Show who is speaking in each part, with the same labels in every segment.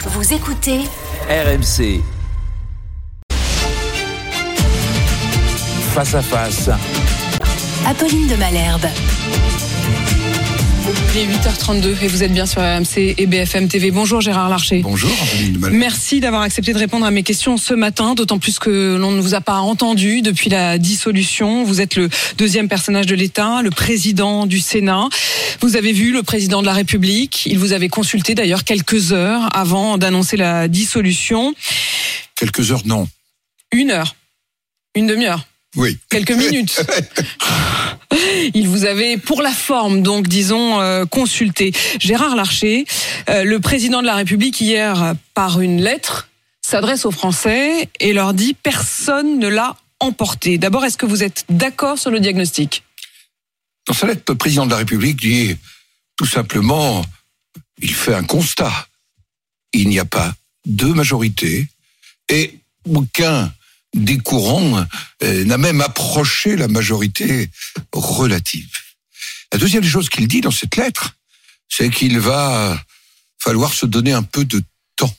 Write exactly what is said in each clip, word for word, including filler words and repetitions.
Speaker 1: Vous écoutez
Speaker 2: R M C. Face à face.
Speaker 1: Apolline de Malherbe.
Speaker 3: Il est huit heures trente-deux et vous êtes bien sur R M C et B F M T V. Bonjour Gérard Larcher.
Speaker 4: Bonjour.
Speaker 3: Merci d'avoir accepté de répondre à mes questions ce matin, d'autant plus que l'on ne vous a pas entendu depuis la dissolution. Vous êtes le deuxième personnage de l'État, le président du Sénat. Vous avez vu le président de la République. Il vous avait consulté d'ailleurs quelques heures avant d'annoncer la dissolution.
Speaker 4: Quelques heures, non.
Speaker 3: Une heure. Une demi-heure.
Speaker 4: Oui.
Speaker 3: Quelques minutes. Il vous avait, pour la forme, donc, disons, euh, consulté. Gérard Larcher, euh, le président de la République, hier, par une lettre, s'adresse aux Français et leur dit « Personne ne l'a emporté ». D'abord, est-ce que vous êtes d'accord sur le diagnostic ?
Speaker 4: Dans sa lettre, le président de la République dit tout simplement, il fait un constat. Il n'y a pas de majorité et aucun des courants euh, n'a même approché la majorité relative. La deuxième chose qu'il dit dans cette lettre, c'est qu'il va falloir se donner un peu de temps.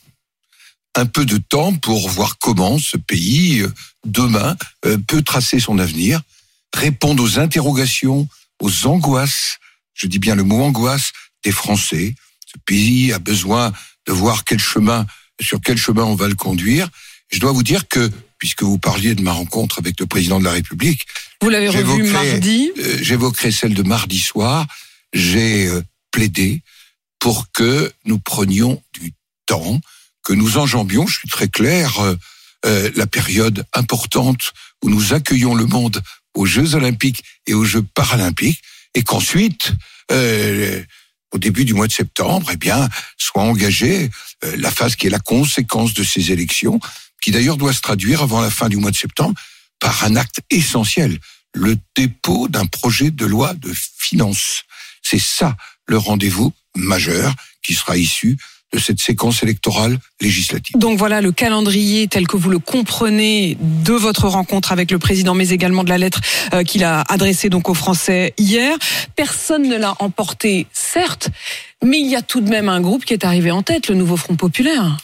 Speaker 4: Un peu de temps pour voir comment ce pays, euh, demain, euh, peut tracer son avenir, répondre aux interrogations, aux angoisses, je dis bien le mot angoisse, des Français. Ce pays a besoin de voir quel chemin, sur quel chemin on va le conduire. Je dois vous dire que, puisque vous parliez de ma rencontre avec le président de la République,
Speaker 3: vous l'avez revu mardi.
Speaker 4: Euh, j'évoquerai celle de mardi soir. J'ai euh, plaidé pour que nous prenions du temps, que nous enjambions, je suis très clair, euh, euh, la période importante où nous accueillons le monde aux Jeux Olympiques et aux Jeux Paralympiques, et qu'ensuite, euh, au début du mois de septembre, eh bien, soit engagée euh, la phase qui est la conséquence de ces élections, qui d'ailleurs doit se traduire avant la fin du mois de septembre par un acte essentiel, le dépôt d'un projet de loi de finances. C'est ça le rendez-vous majeur qui sera issu de cette séquence électorale législative.
Speaker 3: Donc voilà le calendrier tel que vous le comprenez de votre rencontre avec le président, mais également de la lettre euh, qu'il a adressée donc aux Français hier. Personne ne l'a emporté, certes, mais il y a tout de même un groupe qui est arrivé en tête, le Nouveau Front Populaire.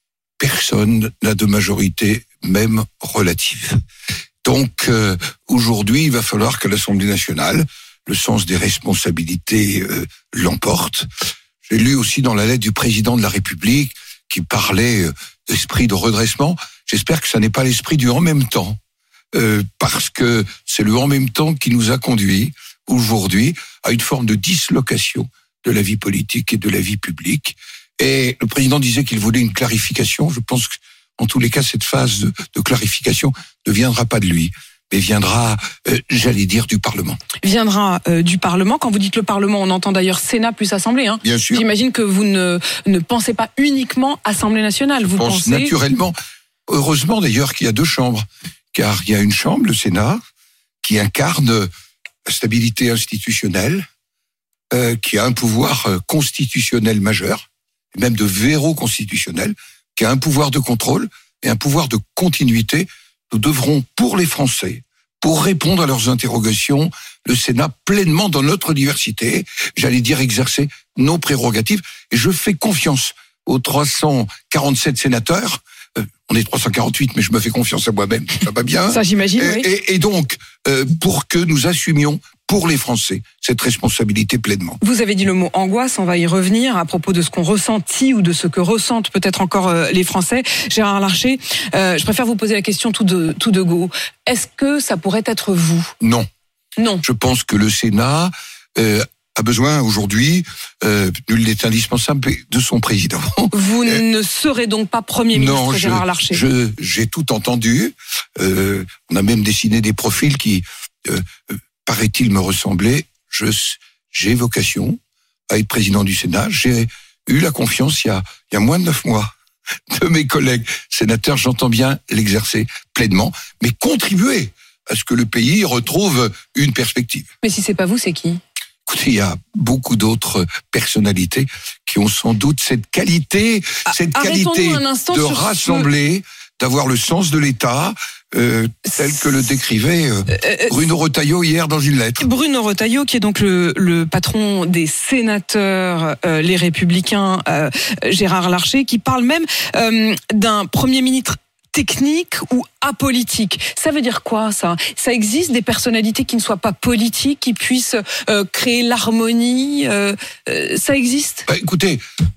Speaker 4: Personne n'a de majorité, même relative. Donc, euh, aujourd'hui, il va falloir que l'Assemblée nationale, le sens des responsabilités, euh, l'emporte. J'ai lu aussi dans la lettre du président de la République qui parlait euh, d'esprit de redressement. J'espère que ça n'est pas l'esprit du « en même temps euh, », parce que c'est le « en même temps » qui nous a conduit aujourd'hui à une forme de dislocation de la vie politique et de la vie publique. Et le président disait qu'il voulait une clarification. Je pense qu'en tous les cas, cette phase de, de clarification ne viendra pas de lui, mais viendra, euh, j'allais dire, du Parlement.
Speaker 3: Viendra euh, du Parlement. Quand vous dites le Parlement, on entend d'ailleurs Sénat plus Assemblée. Hein.
Speaker 4: Bien sûr.
Speaker 3: J'imagine que vous ne, ne pensez pas uniquement Assemblée nationale. Vous
Speaker 4: Je pense
Speaker 3: pensez
Speaker 4: naturellement, heureusement d'ailleurs qu'il y a deux chambres, car il y a une chambre, le Sénat, qui incarne la stabilité institutionnelle, euh, qui a un pouvoir euh, constitutionnel majeur, même de verrou constitutionnel, qui a un pouvoir de contrôle et un pouvoir de continuité. Nous devrons, pour les Français, pour répondre à leurs interrogations, le Sénat pleinement dans notre diversité, j'allais dire exercer nos prérogatives. Et je fais confiance aux trois cent quarante-sept sénateurs. Euh, on est trois cent quarante-huit, mais je me fais confiance à moi-même, ça va bien.
Speaker 3: Ça, j'imagine,
Speaker 4: et,
Speaker 3: oui.
Speaker 4: Et, et donc, euh, pour que nous assumions pour les Français cette responsabilité pleinement.
Speaker 3: Vous avez dit le mot angoisse, on va y revenir à propos de ce qu'on ressentit ou de ce que ressentent peut-être encore euh, les Français. Gérard Larcher, euh, je préfère vous poser la question tout de, tout de go. Est-ce que ça pourrait être vous ?
Speaker 4: Non.
Speaker 3: Non.
Speaker 4: Je pense que le Sénat euh, a besoin aujourd'hui, euh, nul n'est indispensable, de son président.
Speaker 3: Vous
Speaker 4: euh,
Speaker 3: ne serez donc pas Premier ministre,
Speaker 4: non,
Speaker 3: Gérard Larcher ?
Speaker 4: je, j'ai tout entendu. Euh, on a même dessiné des profils qui... Euh, paraît-il me ressembler. Je, j'ai vocation à être président du Sénat. J'ai eu la confiance il y a, il y a moins de neuf mois de mes collègues sénateurs. J'entends bien l'exercer pleinement, mais contribuer à ce que le pays retrouve une perspective.
Speaker 3: Mais si c'est pas vous, c'est qui ?
Speaker 4: Écoutez, il y a beaucoup d'autres personnalités qui ont sans doute cette qualité, cette qualité de rassembler, d'avoir le sens de l'État, euh, tel que le décrivait euh, Bruno Retailleau hier dans une lettre.
Speaker 3: Bruno Retailleau, qui est donc le, le patron des sénateurs, euh, les Républicains, euh, Gérard Larcher, qui parle même euh, d'un Premier ministre technique ou apolitique. Ça veut dire quoi, ça ? Ça existe des personnalités qui ne soient pas politiques, qui puissent euh, créer l'harmonie euh, euh, Ça existe ?
Speaker 4: Bah, écoutez,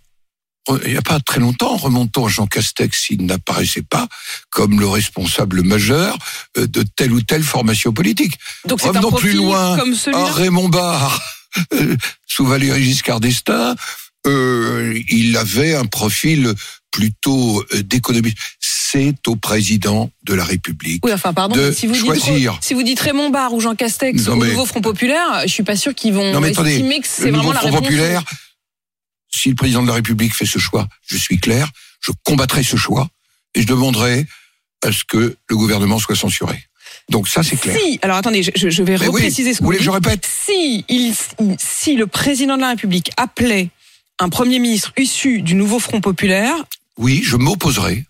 Speaker 4: il n'y a pas très longtemps, remontons à Jean Castex, il n'apparaissait pas comme le responsable majeur de telle ou telle formation politique.
Speaker 3: Donc c'est
Speaker 4: Revenons
Speaker 3: un profil
Speaker 4: plus loin
Speaker 3: comme celui-là ?
Speaker 4: à Raymond Barre, sous Valéry Giscard d'Estaing, euh, il avait un profil plutôt d'économiste. C'est au président de la République
Speaker 3: oui, enfin, pardon,
Speaker 4: de
Speaker 3: si vous
Speaker 4: choisir.
Speaker 3: Dites, si vous dites Raymond Barre ou Jean Castex
Speaker 4: non,
Speaker 3: au
Speaker 4: mais,
Speaker 3: nouveau Front Populaire, je suis pas sûr qu'ils vont
Speaker 4: non, mais
Speaker 3: estimer
Speaker 4: attendez,
Speaker 3: que c'est vraiment la
Speaker 4: Front
Speaker 3: réponse.
Speaker 4: Populaire, si le président de la République fait ce choix, je suis clair, je combattrai ce choix et je demanderai à ce que le gouvernement soit censuré. Donc ça, c'est clair.
Speaker 3: Si, alors attendez, je, je vais
Speaker 4: mais
Speaker 3: repréciser
Speaker 4: oui,
Speaker 3: ce que
Speaker 4: vous
Speaker 3: vous
Speaker 4: voulez
Speaker 3: dites.
Speaker 4: que je répète ?
Speaker 3: Si, il, si le président de la République appelait un Premier ministre issu du nouveau Front Populaire...
Speaker 4: Oui, je m'opposerai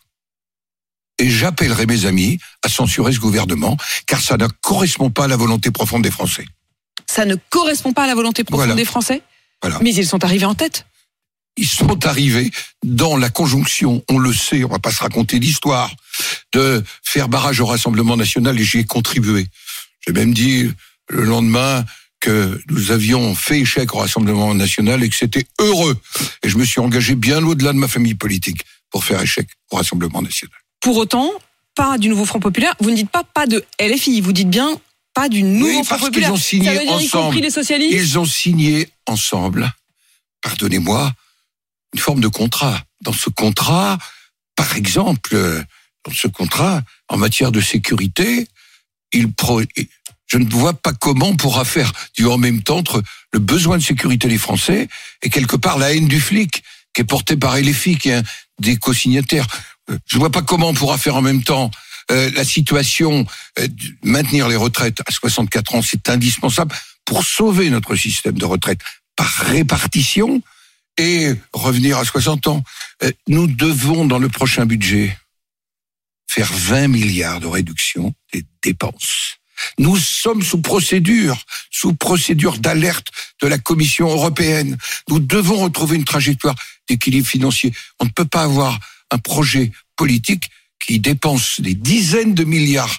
Speaker 4: et j'appellerai mes amis à censurer ce gouvernement, car ça ne correspond pas à la volonté profonde des Français.
Speaker 3: Ça ne correspond pas à la volonté profonde
Speaker 4: voilà.
Speaker 3: des Français ?
Speaker 4: Voilà.
Speaker 3: Mais ils sont arrivés en tête.
Speaker 4: Ils sont arrivés dans la conjonction, on le sait, on va pas se raconter l'histoire, de faire barrage au Rassemblement national, et j'y ai contribué. J'ai même dit le lendemain que nous avions fait échec au Rassemblement national et que c'était heureux. Et je me suis engagé bien au-delà de ma famille politique pour faire échec au Rassemblement national.
Speaker 3: Pour autant, pas du nouveau Front Populaire. Vous ne dites pas pas de L F I, vous dites bien pas du nouveau
Speaker 4: oui,
Speaker 3: Front
Speaker 4: parce
Speaker 3: Populaire.
Speaker 4: qu'ils ont signé
Speaker 3: Ça veut dire
Speaker 4: ensemble.
Speaker 3: y compris les socialistes ?
Speaker 4: Ils ont signé ensemble, pardonnez-moi, une forme de contrat. Dans ce contrat, par exemple, dans ce contrat, en matière de sécurité, il pro... je ne vois pas comment on pourra faire du en même temps entre le besoin de sécurité des Français et quelque part la haine du flic qui est portée par L F I, qui est un des co-signataires. Je ne vois pas comment on pourra faire en même temps euh, la situation, euh, maintenir les retraites à soixante-quatre ans, c'est indispensable pour sauver notre système de retraite par répartition et revenir à soixante ans. Euh, nous devons, dans le prochain budget, faire vingt milliards de réduction des dépenses. Nous sommes sous procédure, sous procédure d'alerte de la Commission européenne. Nous devons retrouver une trajectoire d'équilibre financier. On ne peut pas avoir un projet politique qui dépense des dizaines de milliards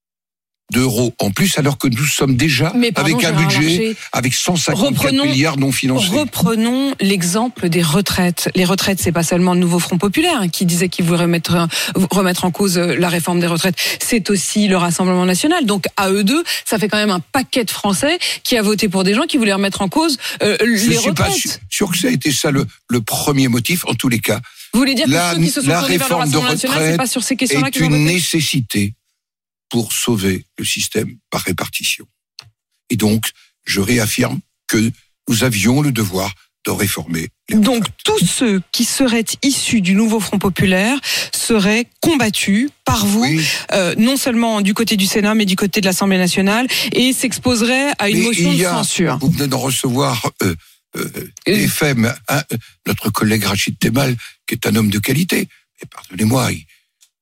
Speaker 4: d'euros en plus, alors que nous sommes déjà
Speaker 3: Mais pardon,
Speaker 4: avec un
Speaker 3: Gérard
Speaker 4: budget
Speaker 3: Larcher,
Speaker 4: avec cent cinquante-quatre
Speaker 3: reprenons-
Speaker 4: milliards non financés.
Speaker 3: Reprenons l'exemple des retraites. Les retraites, c'est pas seulement le nouveau Front Populaire qui disait qu'il voulait remettre, remettre en cause la réforme des retraites. C'est aussi le Rassemblement national. Donc, à eux deux, ça fait quand même un paquet de Français qui a voté pour des gens qui voulaient remettre en cause euh,
Speaker 4: Je
Speaker 3: les
Speaker 4: suis
Speaker 3: retraites.
Speaker 4: pas sûr, sûr que ça a été ça le, le premier motif, en tous les cas.
Speaker 3: Vous voulez dire
Speaker 4: La,
Speaker 3: que ceux qui se sont
Speaker 4: la
Speaker 3: tournés vers le
Speaker 4: réforme de
Speaker 3: Rassemblement national, c'est
Speaker 4: retraite
Speaker 3: pas sur ces questions-là
Speaker 4: est
Speaker 3: qu'ils ont
Speaker 4: une
Speaker 3: voté ?
Speaker 4: nécessité pour sauver le système par répartition. Et donc, je réaffirme que nous avions le devoir de réformer les
Speaker 3: Donc
Speaker 4: retraites.
Speaker 3: tous ceux qui seraient issus du nouveau Front Populaire seraient combattus par vous,
Speaker 4: Oui.
Speaker 3: euh, non seulement du côté du Sénat, mais du côté de l'Assemblée nationale, et s'exposeraient à une
Speaker 4: Mais
Speaker 3: motion
Speaker 4: il y
Speaker 3: de
Speaker 4: a-
Speaker 3: censure.
Speaker 4: Vous venez d'en recevoir euh, euh, F M, hein, notre collègue Rachid Temal, qui est un homme de qualité. Mais pardonnez-moi, il,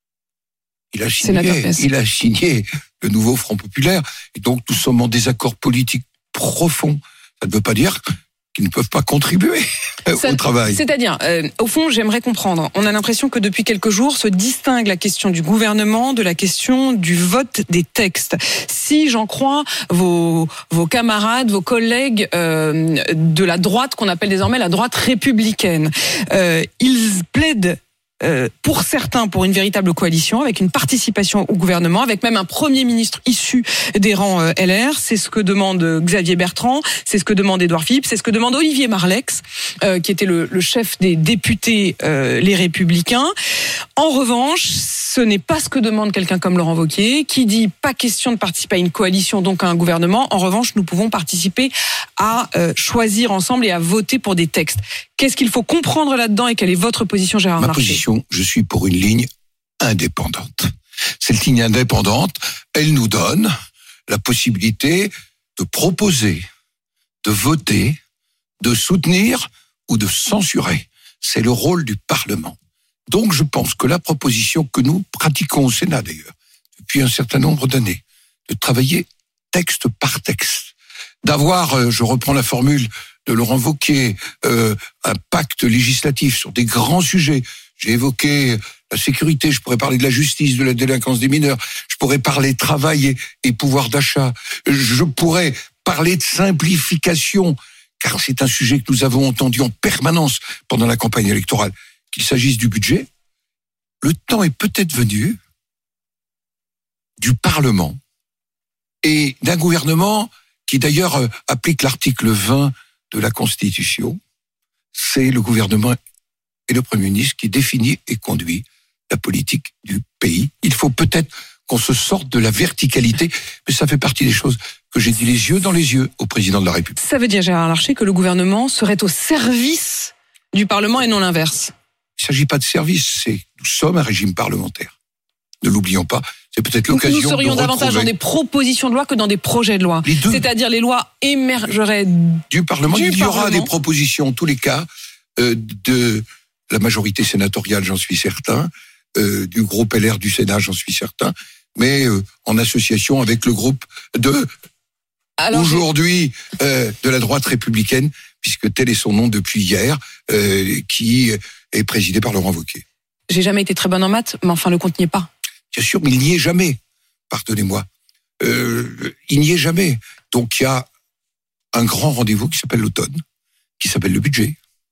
Speaker 4: il a
Speaker 3: Sénateur
Speaker 4: signé,
Speaker 3: P S.
Speaker 4: il a signé le nouveau Front Populaire, et donc nous sommes en désaccord politique profond. Ça ne veut pas dire qu'ils ne peuvent pas contribuer
Speaker 3: Ça-
Speaker 4: au travail.
Speaker 3: C'est-à-dire, euh, au fond, j'aimerais comprendre. On a l'impression que depuis quelques jours se distingue la question du gouvernement de la question du vote des textes. Si j'en crois vos vos camarades, vos collègues euh, de la droite qu'on appelle désormais la droite républicaine, euh, ils plaident Euh, pour certains, pour une véritable coalition, avec une participation au gouvernement, avec même un Premier ministre issu des rangs euh, L R. C'est ce que demande Xavier Bertrand, c'est ce que demande Édouard Philippe, c'est ce que demande Olivier Marleix, euh, qui était le, le chef des députés euh, Les Républicains. En revanche, ce n'est pas ce que demande quelqu'un comme Laurent Wauquiez, qui dit pas question de participer à une coalition, donc à un gouvernement. En revanche, nous pouvons participer à euh, choisir ensemble et à voter pour des textes. Qu'est-ce qu'il faut comprendre là-dedans et quelle est votre position, Gérard
Speaker 4: Ma
Speaker 3: Larcher ?
Speaker 4: position, je suis pour une ligne indépendante. Cette ligne indépendante, elle nous donne la possibilité de proposer, de voter, de soutenir ou de censurer. C'est le rôle du Parlement. Donc je pense que la proposition que nous pratiquons au Sénat d'ailleurs, depuis un certain nombre d'années, de travailler texte par texte, d'avoir, euh, je reprends la formule de Laurent Wauquiez, euh, un pacte législatif sur des grands sujets. J'ai évoqué la sécurité, je pourrais parler de la justice, de la délinquance des mineurs, je pourrais parler travail et, et pouvoir d'achat, je pourrais parler de simplification, car c'est un sujet que nous avons entendu en permanence pendant la campagne électorale, qu'il s'agisse du budget. Le temps est peut-être venu du Parlement et d'un gouvernement qui d'ailleurs applique l'article vingt de la Constitution. C'est le gouvernement et le Premier ministre qui définit et conduit la politique du pays. Il faut peut-être qu'on se sorte de la verticalité, mais ça fait partie des choses que j'ai dit les yeux dans les yeux au président de la République.
Speaker 3: Ça veut dire, Gérard Larcher, que le gouvernement serait au service du Parlement et non l'inverse?
Speaker 4: Il ne s'agit pas de service, c'est nous sommes un régime parlementaire. Ne l'oublions pas, c'est peut-être l'occasion de
Speaker 3: Nous serions davantage dans des propositions de loi que dans des projets de loi. C'est-à-dire les lois émergeraient
Speaker 4: du Parlement.
Speaker 3: Du
Speaker 4: Il y aura
Speaker 3: Parlement.
Speaker 4: des propositions, en tous les cas, euh, de la majorité sénatoriale, j'en suis certain, euh, du groupe L R du Sénat, j'en suis certain, mais euh, en association avec le groupe de
Speaker 3: Alors,
Speaker 4: aujourd'hui euh, de la droite républicaine, puisque tel est son nom depuis hier, euh, qui est présidé par Laurent Wauquiez.
Speaker 3: J'ai jamais été très bonne en maths, mais enfin le compte n'y est pas.
Speaker 4: Bien sûr, mais il n'y est jamais. Pardonnez-moi. Euh, il n'y est jamais. Donc il y a un grand rendez-vous qui s'appelle l'automne, qui s'appelle le budget.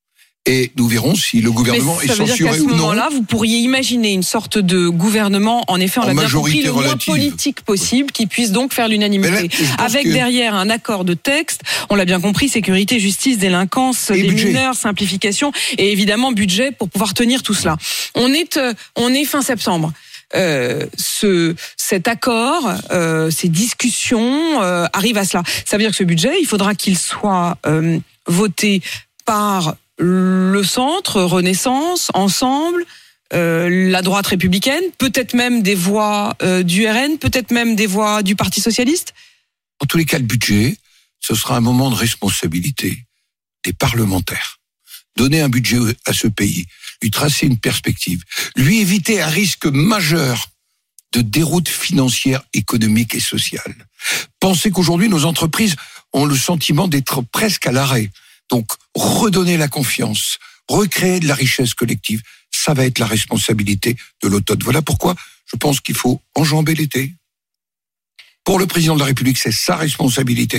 Speaker 4: Et nous verrons si le gouvernement
Speaker 3: mais
Speaker 4: est
Speaker 3: ça veut dire
Speaker 4: censuré
Speaker 3: qu'à ce
Speaker 4: ou non.
Speaker 3: moment-là, vous pourriez imaginer une sorte de gouvernement, en effet, on
Speaker 4: En
Speaker 3: l'a bien
Speaker 4: majorité
Speaker 3: compris, le moins
Speaker 4: relative.
Speaker 3: politique possible, qui puisse donc faire l'unanimité.
Speaker 4: Mais là, je pense
Speaker 3: Avec
Speaker 4: que-
Speaker 3: derrière un accord de texte, on l'a bien compris, sécurité, justice, délinquance,
Speaker 4: Et
Speaker 3: des
Speaker 4: budget.
Speaker 3: mineurs, simplification, et évidemment budget pour pouvoir tenir tout cela. On est, euh, on est fin septembre. Euh, ce, cet accord, euh, ces discussions euh, arrivent à cela. Ça veut dire que ce budget, il faudra qu'il soit euh, voté par le centre, Renaissance, Ensemble, euh, la droite républicaine, peut-être même des voix euh, du R N, peut-être même des voix du Parti socialiste.
Speaker 4: En tous les cas, le budget, ce sera un moment de responsabilité des parlementaires. Donner un budget à ce pays, lui tracer une perspective, lui éviter un risque majeur de déroute financière, économique et sociale. Pensez qu'aujourd'hui, nos entreprises ont le sentiment d'être presque à l'arrêt. Donc, redonner la confiance, recréer de la richesse collective, ça va être la responsabilité de l'automne. Voilà pourquoi je pense qu'il faut enjamber l'été. Pour le président de la République, c'est sa responsabilité.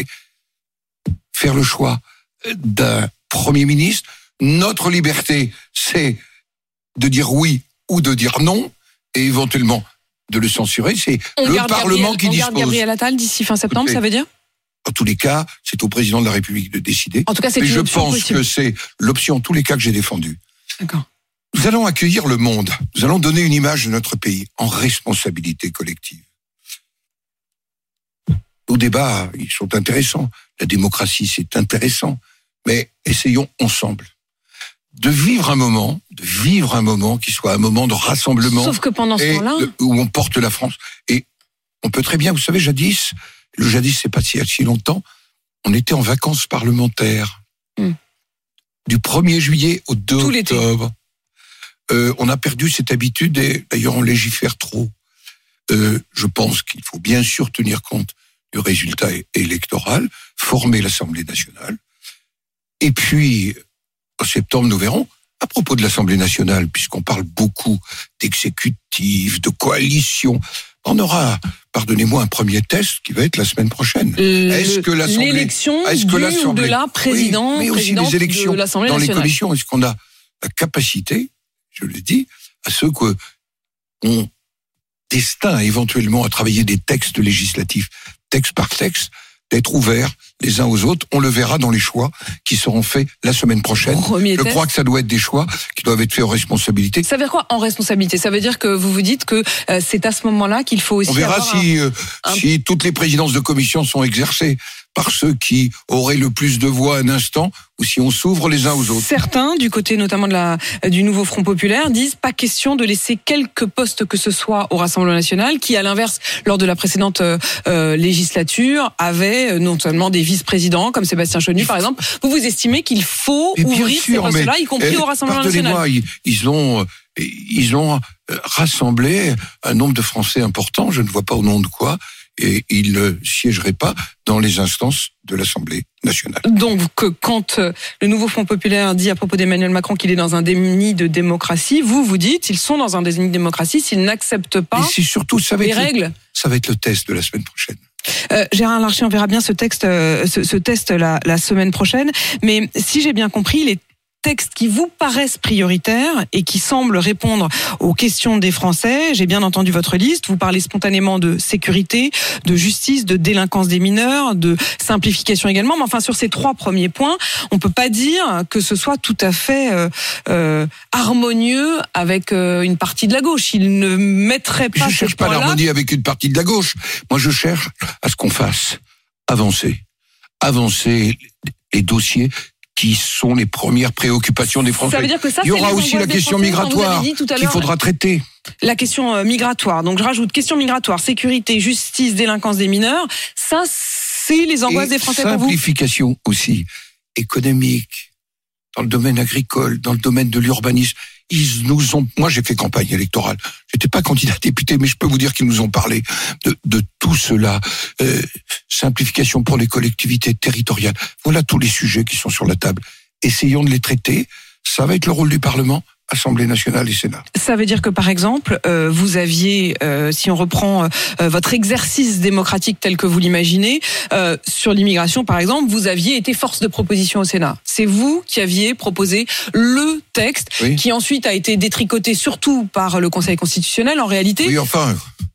Speaker 4: Faire le choix d'un Premier ministre. Notre liberté, c'est de dire oui ou de dire non, et éventuellement de le censurer. C'est
Speaker 3: On
Speaker 4: le
Speaker 3: garde
Speaker 4: Parlement
Speaker 3: Gabriel,
Speaker 4: qui
Speaker 3: on
Speaker 4: dispose.
Speaker 3: garde Gabriel Attal d'ici fin septembre,
Speaker 4: Écoutez,
Speaker 3: ça veut dire?
Speaker 4: En tous les cas, c'est au président de la République de décider.
Speaker 3: En tout cas, c'est
Speaker 4: Mais
Speaker 3: une
Speaker 4: je
Speaker 3: option
Speaker 4: pense
Speaker 3: possible.
Speaker 4: que c'est l'option, en tous les cas, que j'ai défendue.
Speaker 3: D'accord.
Speaker 4: Nous allons accueillir le monde. Nous allons donner une image de notre pays en responsabilité collective. Nos débats, ils sont intéressants. La démocratie, c'est intéressant. Mais essayons ensemble de vivre un moment, de vivre un moment qui soit un moment de rassemblement.
Speaker 3: Sauf que pendant ce
Speaker 4: et
Speaker 3: temps-là,
Speaker 4: de- où on porte la France. Et on peut très bien, vous savez, jadis, le jadis, c'est pas si, si longtemps, on était en vacances parlementaires.
Speaker 3: Hmm.
Speaker 4: Du premier juillet au deux
Speaker 3: Tout l'été.
Speaker 4: octobre. Euh, on a perdu cette habitude et d'ailleurs on légifère trop. Euh, je pense qu'il faut bien sûr tenir compte du résultat é- électoral, former l'Assemblée nationale. Et puis, en septembre, nous verrons. À propos de l'Assemblée nationale, puisqu'on parle beaucoup d'exécutif, de coalition, on aura, pardonnez-moi, un premier test qui va être la semaine prochaine. Est-ce que l'Assemblée,
Speaker 3: l'élection
Speaker 4: est-ce que
Speaker 3: du ou de
Speaker 4: l'Assemblée,
Speaker 3: la présidente,
Speaker 4: oui, mais aussi
Speaker 3: présidente
Speaker 4: les élections
Speaker 3: de l'Assemblée
Speaker 4: dans les
Speaker 3: nationale.
Speaker 4: commissions, est-ce qu'on a la capacité, je le dis, à ceux que ont destin éventuellement à travailler des textes législatifs, texte par texte, d'être ouverts les uns aux autres. On le verra dans les choix qui seront faits la semaine prochaine.
Speaker 3: Premier
Speaker 4: Je
Speaker 3: test.
Speaker 4: crois que ça doit être des choix qui doivent être faits en responsabilité.
Speaker 3: Ça veut dire quoi en responsabilité? Ça veut dire que vous vous dites que euh, c'est à ce moment-là qu'il faut aussi
Speaker 4: On verra
Speaker 3: avoir un-
Speaker 4: si, euh,
Speaker 3: un-
Speaker 4: si toutes les présidences de commission sont exercées par ceux qui auraient le plus de voix à un instant ou si on s'ouvre les uns aux autres.
Speaker 3: Certains, du côté notamment de la, du nouveau Front Populaire, disent pas question de laisser quelques postes que ce soit au Rassemblement national, qui à l'inverse, lors de la précédente euh, législature, avait euh, non seulement des vice-présidents, comme Sébastien Chenu par exemple. Vous vous estimez qu'il faut
Speaker 4: Mais bien
Speaker 3: ouvrir
Speaker 4: sûr,
Speaker 3: ces postes-là,
Speaker 4: mais,
Speaker 3: y compris
Speaker 4: eh,
Speaker 3: au Rassemblement
Speaker 4: pardonnez-moi,
Speaker 3: national?
Speaker 4: ils, ils ont, ils ont euh, rassembler un nombre de Français important, je ne vois pas au nom de quoi, et il ne siégerait pas dans les instances de l'Assemblée nationale.
Speaker 3: Donc, que quand le nouveau Front populaire dit à propos d'Emmanuel Macron qu'il est dans un déni de démocratie, vous, vous dites, ils sont dans un déni de démocratie s'ils n'acceptent pas
Speaker 4: Mais c'est surtout, ça va
Speaker 3: les
Speaker 4: être
Speaker 3: règles.
Speaker 4: Le, ça va être le test de la semaine prochaine.
Speaker 3: Euh, Gérard Larcher, on verra bien ce texte, euh, ce, ce test la, la semaine prochaine. Mais si j'ai bien compris, les textes qui vous paraissent prioritaires et qui semblent répondre aux questions des Français, j'ai bien entendu votre liste, vous parlez spontanément de sécurité, de justice, de délinquance des mineurs, de simplification également, mais enfin sur ces trois premiers points, on peut pas dire que ce soit tout à fait euh, euh, harmonieux avec euh, une partie de la gauche. Il ne mettrait pas
Speaker 4: je
Speaker 3: ce
Speaker 4: cherche pas
Speaker 3: point-là.
Speaker 4: l'harmonie avec une partie de la gauche. Moi, je cherche à ce qu'on fasse avancer, avancer les dossiers qui sont les premières préoccupations des Français.
Speaker 3: Ça veut dire que ça,
Speaker 4: il y aura
Speaker 3: c'est les
Speaker 4: aussi la
Speaker 3: angoisses des
Speaker 4: question
Speaker 3: Français,
Speaker 4: migratoire
Speaker 3: vous avez dit tout à
Speaker 4: qu'il
Speaker 3: l'heure.
Speaker 4: faudra traiter.
Speaker 3: La question euh, migratoire. Donc je rajoute question migratoire, sécurité, justice, délinquance des mineurs. Ça, c'est les angoisses
Speaker 4: Et
Speaker 3: des Français pour vous.
Speaker 4: simplification aussi économique, dans le domaine agricole, dans le domaine de l'urbanisme. Ils nous ont. Moi, j'ai fait campagne électorale. J'étais pas candidat député, mais je peux vous dire qu'ils nous ont parlé de, de tout cela. Euh, simplification pour les collectivités territoriales. Voilà tous les sujets qui sont sur la table. Essayons de les traiter. Ça va être le rôle du Parlement, Assemblée nationale et Sénat.
Speaker 3: Ça veut dire que, par exemple, euh, vous aviez, euh, si on reprend euh, votre exercice démocratique tel que vous l'imaginez, euh, sur l'immigration, par exemple, vous aviez été force de proposition au Sénat. C'est vous qui aviez proposé le texte,
Speaker 4: oui.
Speaker 3: qui ensuite a été détricoté surtout par le Conseil constitutionnel, en réalité.
Speaker 4: Oui, enfin,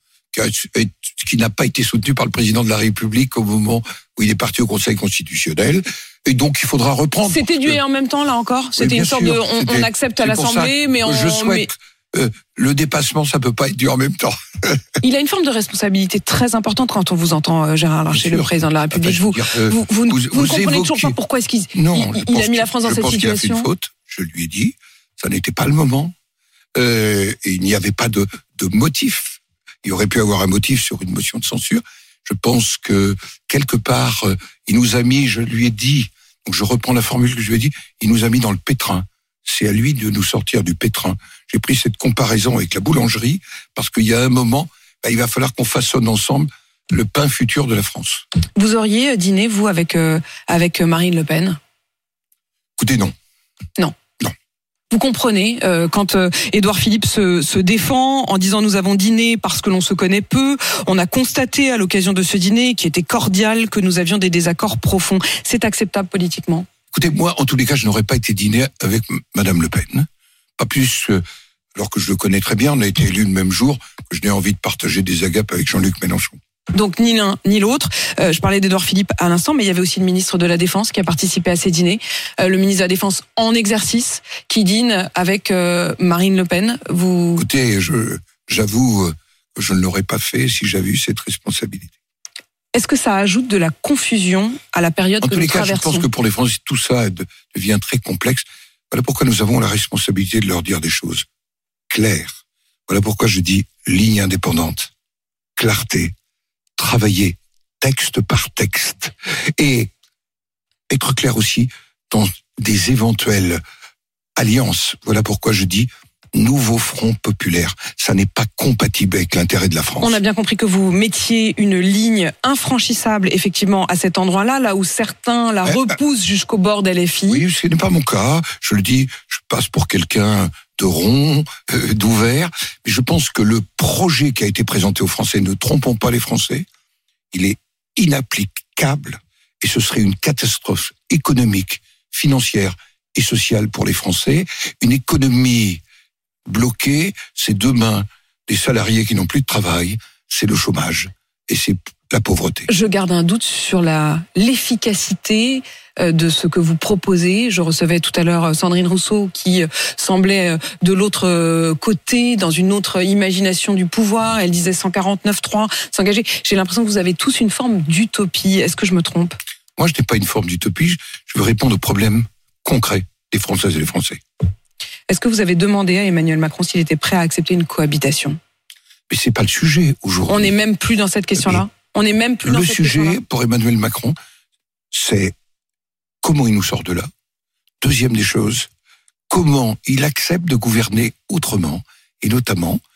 Speaker 4: qui n'a pas été soutenu par le président de la République au moment où il est parti au Conseil constitutionnel. Et donc, il faudra reprendre.
Speaker 3: C'était du
Speaker 4: que...
Speaker 3: et en même temps, là encore. C'était
Speaker 4: oui,
Speaker 3: une sorte
Speaker 4: sûr,
Speaker 3: de, on, on accepte à l'Assemblée, mais on.
Speaker 4: Je souhaite. Mais... Euh, le dépassement, ça peut pas être dû en même temps.
Speaker 3: Il a une forme de responsabilité très importante quand on vous entend, euh, Gérard Larcher, le président de la République. Vous,
Speaker 4: dire, euh,
Speaker 3: vous, vous, vous, vous, vous ne comprenez
Speaker 4: évoquez...
Speaker 3: toujours pas pourquoi est-ce qu'il
Speaker 4: non,
Speaker 3: il, il a mis la France dans cette situation.
Speaker 4: Je pense qu'il a fait une faute. Je lui ai dit, ça n'était pas le moment. Euh, et il n'y avait pas de, de motif. Il aurait pu avoir un motif sur une motion de censure. Je pense que quelque part, euh, il nous a mis. Je lui ai dit. Donc je reprends la formule que je lui ai dit. Il nous a mis dans le pétrin. C'est à lui de nous sortir du pétrin. J'ai pris cette comparaison avec la boulangerie parce qu'il y a un moment, bah, il va falloir qu'on façonne ensemble le pain futur de la France.
Speaker 3: Vous auriez dîné, vous, avec, euh, avec Marine Le Pen ?
Speaker 4: Écoutez, non.
Speaker 3: Non.
Speaker 4: Non.
Speaker 3: Vous comprenez, euh, quand euh, Édouard Philippe se, se défend en disant nous avons dîné parce que l'on se connaît peu, on a constaté à l'occasion de ce dîner qui était cordial, que nous avions des désaccords profonds. C'est acceptable politiquement ?
Speaker 4: Écoutez, moi, en tous les cas, je n'aurais pas été dîner avec Madame Le Pen. Pas plus, euh, alors que je le connais très bien, on a été élus le même jour, que je n'ai envie de partager des agapes avec Jean-Luc Mélenchon.
Speaker 3: Donc ni l'un ni l'autre. Euh, je parlais d'Édouard Philippe à l'instant, mais il y avait aussi le ministre de la Défense qui a participé à ces dîners. Euh, le ministre de la Défense en exercice qui dîne avec euh, Marine Le Pen. Vous...
Speaker 4: Écoutez, je, j'avoue euh, que je ne l'aurais pas fait si j'avais eu cette responsabilité.
Speaker 3: Est-ce que ça ajoute de la confusion à la période
Speaker 4: en
Speaker 3: que
Speaker 4: tous
Speaker 3: nous
Speaker 4: les cas,
Speaker 3: traversons ?
Speaker 4: Je pense que pour les Français, tout ça devient très complexe. Voilà pourquoi nous avons la responsabilité de leur dire des choses claires. Voilà pourquoi je dis ligne indépendante, clarté, travailler texte par texte et être clair aussi dans des éventuelles alliances. Voilà pourquoi je dis nouveau front populaire. Ça n'est pas compatible avec l'intérêt de la France.
Speaker 3: On a bien compris que vous mettiez une ligne infranchissable, effectivement, à cet endroit-là, là où certains la
Speaker 4: ouais,
Speaker 3: repoussent jusqu'au bord d'L F I.
Speaker 4: Oui, ce n'est pas mon cas. Je le dis, je passe pour quelqu'un de rond, euh, d'ouvert. Mais je pense que le projet qui a été présenté aux Français, ne trompons pas les Français, il est inapplicable et ce serait une catastrophe économique, financière et sociale pour les Français. Une économie bloquée, c'est demain des salariés qui n'ont plus de travail, c'est le chômage et c'est la pauvreté.
Speaker 3: Je garde un doute sur la l'efficacité de ce que vous proposez. Je recevais tout à l'heure Sandrine Rousseau qui semblait de l'autre côté, dans une autre imagination du pouvoir. Elle disait cent quarante-neuf trois, s'engager. J'ai l'impression que vous avez tous une forme d'utopie. Est-ce que je me trompe ?
Speaker 4: Moi, je n'ai pas une forme d'utopie. Je veux répondre aux problèmes concrets des Françaises et des Français.
Speaker 3: Est-ce que vous avez demandé à Emmanuel Macron s'il était prêt à accepter une cohabitation ?
Speaker 4: Mais c'est pas le sujet aujourd'hui.
Speaker 3: On n'est même plus dans cette question-là. On n'est même plus dans
Speaker 4: le
Speaker 3: cette question-là.
Speaker 4: Le sujet pour Emmanuel Macron, c'est comment il nous sort de là. Deuxième des choses, comment il accepte de gouverner autrement, et notamment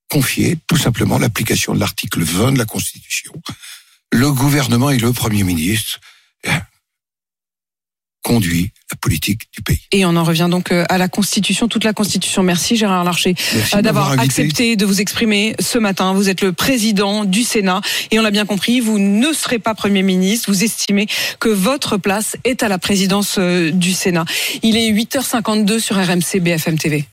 Speaker 4: confier tout simplement l'application de l'article vingt de la Constitution. Le gouvernement et le Premier ministre eh, conduit la politique du pays.
Speaker 3: Et on en revient donc à la Constitution, toute la Constitution. Merci Gérard Larcher
Speaker 4: Merci
Speaker 3: d'avoir
Speaker 4: invité.
Speaker 3: accepté de vous exprimer ce matin. Vous êtes le président du Sénat et on l'a bien compris, vous ne serez pas Premier ministre. Vous estimez que votre place est à la présidence du Sénat. Il est huit heures cinquante-deux sur R M C B F M T V.